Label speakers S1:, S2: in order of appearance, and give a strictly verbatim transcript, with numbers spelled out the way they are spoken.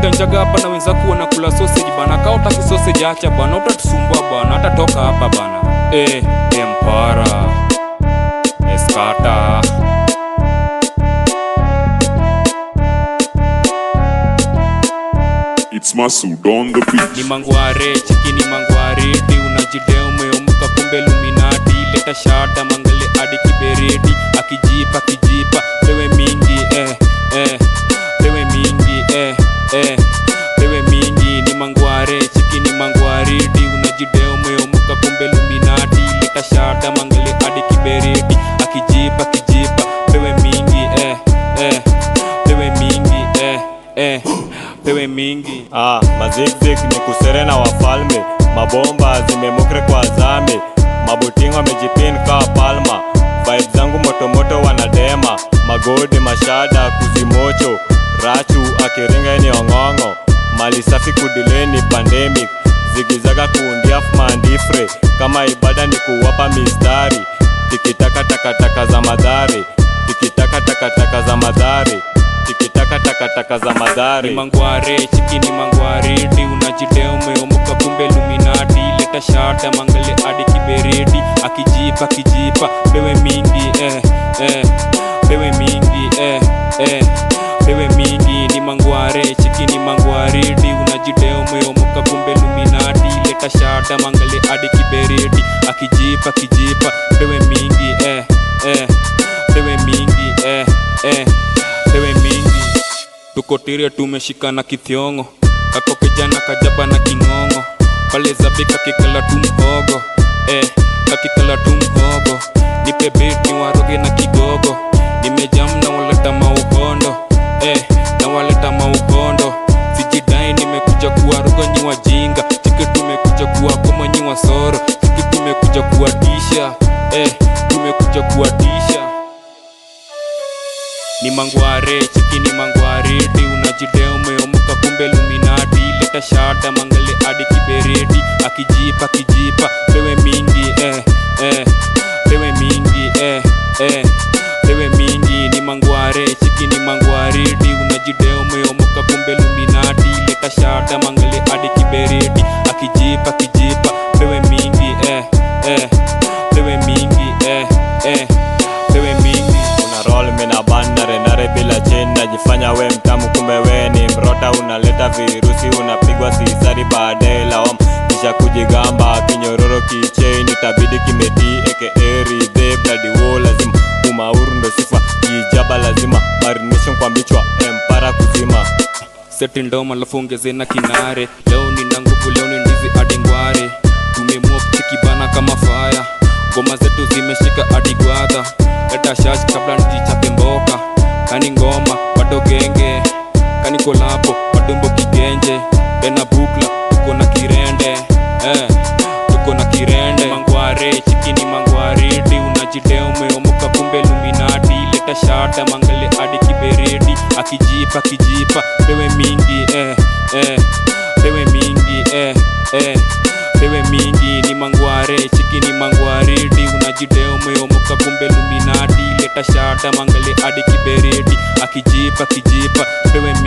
S1: Unapiga njaga hapa na wenzako wanakula sausage bana. Kao taki sausage acha bana, utatusumbua bana, hata toka hapa bana. Eh, Empara Eskata
S2: It's Masood on the beat.
S1: Ni mangware, chiki ni mangware di unajidea umeomuka kumbe Illuminati. Leta shada mangale adi kiberedi. Akijipa kijipa pewe mingi eh eh pewe mingi eh eh pewe mingi. Ni mangware, chiki ni mangware di unajidea umeomuka kumbe Illuminati. Leta shada mangale adi kiberedi. Akijipa kijipa pewe mingi eh eh pewe mingi eh eh pewe mingi.
S3: Ah, mazigzig ni kuserena wafalme. Mabomba zimemukre kwa zame. Mabutingo mejipin ka palma. Vibes zangu motomoto wanadema. Magode mashada kuzimocho. Rachu akiringa ni ongongo. Mali safi kudileni pandemic. Zigizaga kuundia mandifre. Kama ibada ni kuwapa mistari. Tikitaka takataka za madhari. Tikitaka takataka za madhari. Tikitaka takataka za madhari.
S1: Ni mangware, chiki ni mangware di unajidea umeomuka kumbe Illuminati. Leta shada mangale adi kiberedi. Akijipa kijipa pewe mingi eh eh pewe mingi eh eh pewe mingi. Ni mangware, chiki ni mangware di unajidea umeomuka kumbe Illuminati. Leta shada mangale adi kiberedi. Akijipa kijipa pewe mingi eh eh pewe mingi eh eh pewe mingi. Tuko tiria tumeshikana kithiongo. Kako kijana kajaba na kingongo. Pale zabika kikala tu mhogo. Eh, kakikala tu mhogo. Nipe beat ni waroge na kigogo. Nimejam na waleta mauhondo. Eh, na waleta mauhondo. Sijidai nimekuja kuwaroga nyi wajinga. Chiki tumekuja kuwakoma nyi wasoro. Chiki tumekuja kuwatisha. Eh, tumekuja kuwatisha. Ni mangware, chiki ni mangware di unajidea umeomuka kumbe Illuminati. Leta shada mangale adi kiberedi. Akijipa kijipa pewe mingi eh eh pewe mingi eh eh pewe mingi. Ni mangware, chiki ni mangware di unajidea umeomuka kumbe Illuminati. Leta shada mangale adi kiberedi. Akijipa kijipa pewe mingi eh eh pewe mingi eh eh pewe mingi.
S3: Roll mina bandare nare bila chain. Najifanya we mtamu kumbe we ni mrota. Unaleta virusi unapigwa sisari baadaye lawam. Kisha kujigamba kinyororo kichain. Itabidi kimeti aka ridhe bloody wall lazima. Umauru ndo sifa kijaba lazima. Marination kwa mbichwa Empara kuzima.
S1: Seti ndoma alafu ongeze na kinare. Leo nina nguvu, leo ni ndizi adi ngware. Tumemua chiki bana kama fire. Ngoma zetu zimeshika adi gwadha. Leta shash kabla njichape mboka. Kani ngoma, bado genge. Kani kolapo, bado mbo kigenje. Bena bukla, tuko na kirende. Eh, tuko na kirende. Mangware, chiki ni mangware di unajidea umeomuka kumbe Illuminati. Leta shada mangale adi kiberedi. Akijipa kijipa pewe mingi eh eh pewe mingi eh eh pewe mingi. Ni mangware, chiki ni mangware di unajidea umeomuka kumbe Illuminati. Leta shada mangale adi kiberedi. Akijipa kijipa pewe mingi.